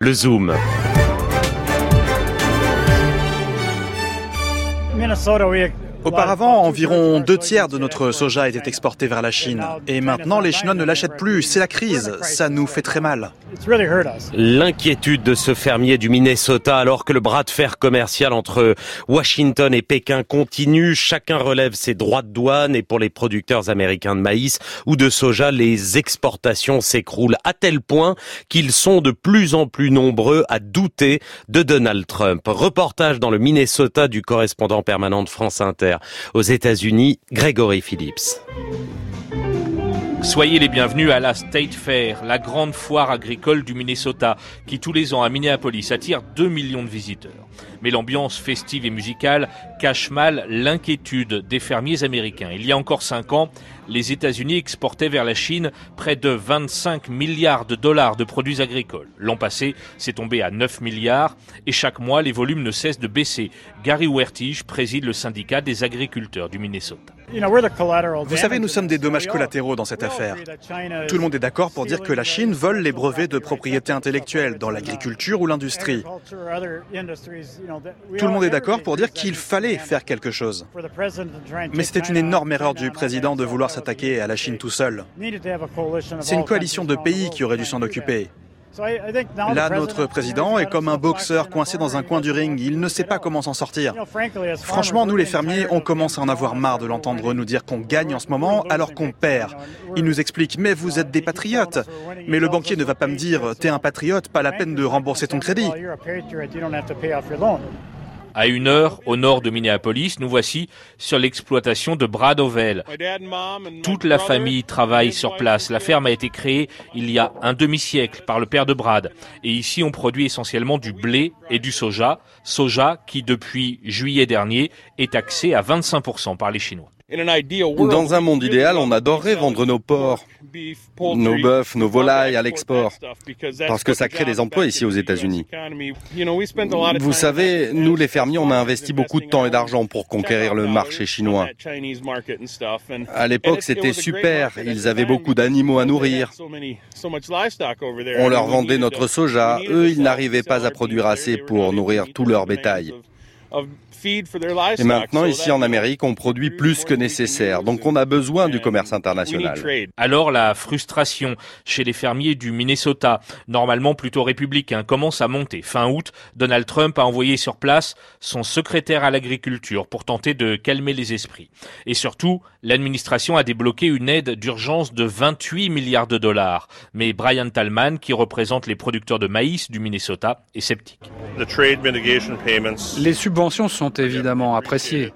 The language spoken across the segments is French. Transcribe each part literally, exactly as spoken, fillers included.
Le Zoom. Auparavant, environ deux tiers de notre soja était exporté vers la Chine. Et maintenant, les Chinois ne l'achètent plus. C'est la crise. Ça nous fait très mal. L'inquiétude de ce fermier du Minnesota alors que le bras de fer commercial entre Washington et Pékin continue. Chacun relève ses droits de douane et pour les producteurs américains de maïs ou de soja, les exportations s'écroulent à tel point qu'ils sont de plus en plus nombreux à douter de Donald Trump. Reportage dans le Minnesota du correspondant permanent de France Inter. Aux États-Unis, Grégory Phillips. Soyez les bienvenus à la State Fair, la grande foire agricole du Minnesota, qui tous les ans à Minneapolis attire deux millions de visiteurs. Mais l'ambiance festive et musicale cache mal l'inquiétude des fermiers américains. Il y a encore cinq ans, les États-Unis exportaient vers la Chine près de vingt-cinq milliards de dollars de produits agricoles. L'an passé, c'est tombé à neuf milliards et chaque mois, les volumes ne cessent de baisser. Gary Wertige préside le syndicat des agriculteurs du Minnesota. Vous savez, nous sommes des dommages collatéraux dans cette affaire. Tout le monde est d'accord pour dire que la Chine vole les brevets de propriété intellectuelle dans l'agriculture ou l'industrie. Tout le monde est d'accord pour dire qu'il fallait faire quelque chose. Mais c'était une énorme erreur du président de vouloir s'attaquer à la Chine tout seul. C'est une coalition de pays qui aurait dû s'en occuper. Là, notre président est comme un boxeur coincé dans un coin du ring. Il ne sait pas comment s'en sortir. Franchement, nous les fermiers, on commence à en avoir marre de l'entendre nous dire qu'on gagne en ce moment alors qu'on perd. Il nous explique « mais vous êtes des patriotes ». Mais le banquier ne va pas me dire « t'es un patriote, pas la peine de rembourser ton crédit ». À une heure au nord de Minneapolis, nous voici sur l'exploitation de Brad Ovell. Toute la famille travaille sur place. La ferme a été créée il y a un demi-siècle par le père de Brad. Et ici, on produit essentiellement du blé et du soja. Soja qui, depuis juillet dernier, est taxé à vingt-cinq pour cent par les Chinois. Dans un monde idéal, on adorerait vendre nos porcs, nos bœufs, nos volailles à l'export, parce que ça crée des emplois ici aux États-Unis. Vous savez, nous les fermiers, on a investi beaucoup de temps et d'argent pour conquérir le marché chinois. À l'époque, c'était super, ils avaient beaucoup d'animaux à nourrir. On leur vendait notre soja, eux, ils n'arrivaient pas à produire assez pour nourrir tout leur bétail. Et maintenant, ici en Amérique, on produit plus que nécessaire, donc on a besoin du commerce international. Alors la frustration chez les fermiers du Minnesota, normalement plutôt républicains, commence à monter. Fin août, Donald Trump a envoyé sur place son secrétaire à l'agriculture pour tenter de calmer les esprits. Et surtout, l'administration a débloqué une aide d'urgence de vingt-huit milliards de dollars. Mais Brian Tallman, qui représente les producteurs de maïs du Minnesota, est sceptique. Les subventions sont évidemment appréciées.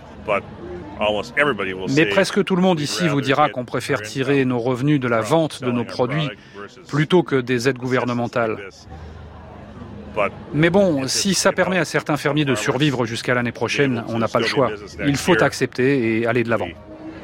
Mais presque tout le monde ici vous dira qu'on préfère tirer nos revenus de la vente de nos produits plutôt que des aides gouvernementales. Mais bon, si ça permet à certains fermiers de survivre jusqu'à l'année prochaine, on n'a pas le choix. Il faut accepter et aller de l'avant.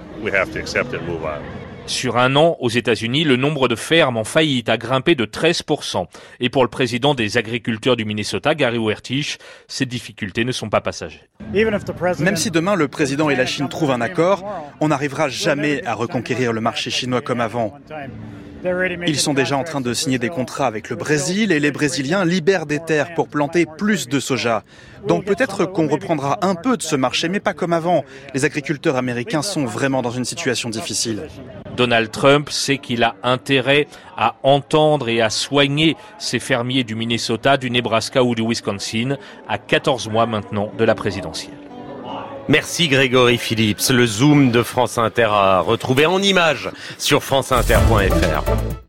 Sur un an, aux États-Unis, le nombre de fermes en faillite a grimpé de treize pour cent. Et pour le président des agriculteurs du Minnesota, Gary Wertige, ces difficultés ne sont pas passagères. Même si demain le président et la Chine trouvent un accord, on n'arrivera jamais à reconquérir le marché chinois comme avant. Ils sont déjà en train de signer des contrats avec le Brésil et les Brésiliens libèrent des terres pour planter plus de soja. Donc peut-être qu'on reprendra un peu de ce marché, mais pas comme avant. Les agriculteurs américains sont vraiment dans une situation difficile. Donald Trump sait qu'il a intérêt à entendre et à soigner ces fermiers du Minnesota, du Nebraska ou du Wisconsin, à quatorze mois maintenant de la présidentielle. Merci Grégory Phillips. Le Zoom de France Inter à retrouver en images sur franceinter point fr.